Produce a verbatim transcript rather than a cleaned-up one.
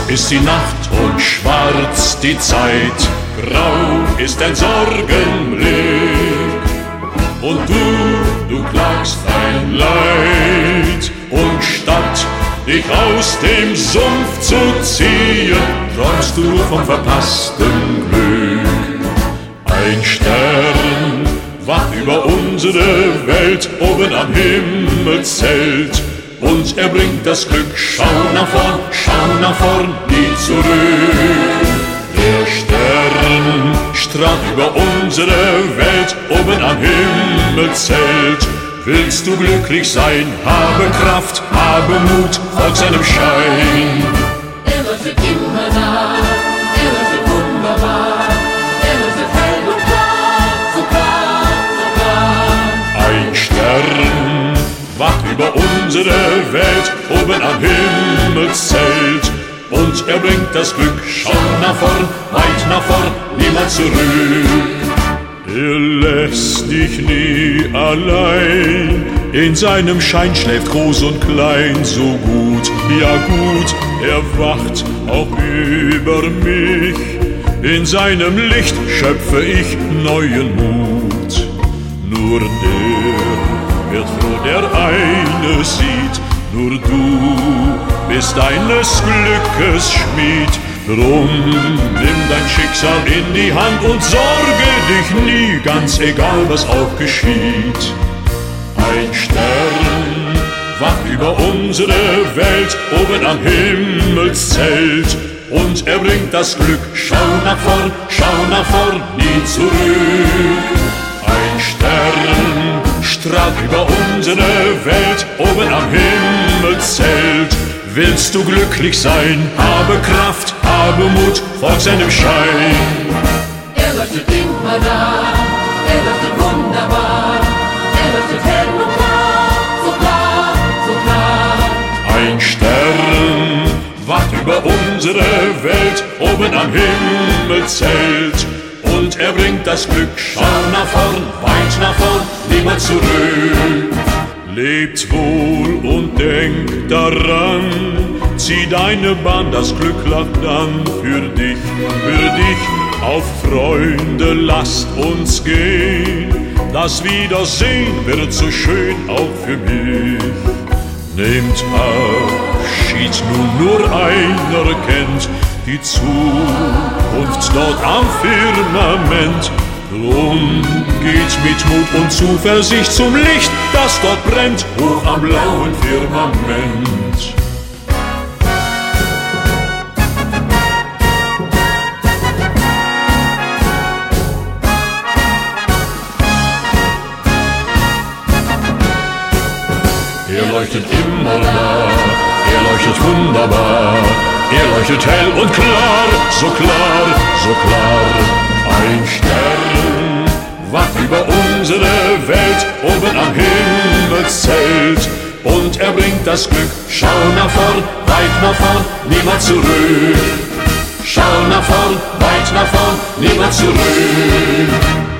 ist die Nacht und schwarz die Zeit, grau ist dein Sorgenblick. Und du, du klagst dein Leid, und statt dich aus dem Sumpf zu ziehen, träumst du nur vom verpassten Glück. Ein Stern wacht über unsere Welt, oben am Himmelszelt, und er bringt das Glück. Schau nach vorn, schau nach vorn, nie zurück. Der Stern strahlt über unsere Welt, oben am Himmelszelt. Willst du glücklich sein, habe Kraft, habe Mut, folg seinem Schein. Er leuchtet immer da, er leuchtet wunderbar, er leuchtet hell und klar, so klar, so klar. Ein Stern wacht über unsere Welt, oben am Himmelszelt, und er bringt das Glück. Schau nach vorn, weit nach vorn, niemals zurück. Er lässt dich nie allein, in seinem Schein schläft groß und klein, so gut, ja gut, er wacht auch über mich. In seinem Licht schöpfe ich neuen Mut. Nur der wird froh, der eine sieht, nur du bist deines Glückes Schmied. Drum nimm dein Schicksal in die Hand und sorge dich nie, ganz egal was auch geschieht. Ein Stern wacht über unsere Welt, oben am Himmelszelt, und er bringt das Glück. Schau nach vorn, schau nach vorn, nie zurück. Ein Stern strahlt über unsere Welt, oben am Himmelszelt. Willst du glücklich sein, habe Kraft, habe Mut, folg seinem Schein. Er leuchtet immer da, er leuchtet wunderbar, er leuchtet hell und klar, so klar, so klar. Ein Stern wacht über unsere Welt, oben am Himmelszelt, und er bringt das Glück. Schau nach vorn, weit nach vorn, niemals zurück. Lebt wohl und denk daran, zieh deine Bahn, das Glück lacht dann für dich, für dich. Auf Freunde lasst uns gehen, das Wiedersehen wird so schön auch für mich. Nehmt Abschied, nun nur einer kennt die Zukunft dort am Firmament. Drum geht mit Mut und Zuversicht zum Licht, das dort brennt, hoch am blauen Firmament. Er leuchtet immer da, er leuchtet wunderbar, er leuchtet hell und klar, so klar, so klar. Ein Stern wacht über unsere Welt, oben am Himmelszelt, und er bringt das Glück. Schau nach vorn, weit nach vorn, niemals zurück. Schau nach vorn, weit nach vorn, niemals zurück.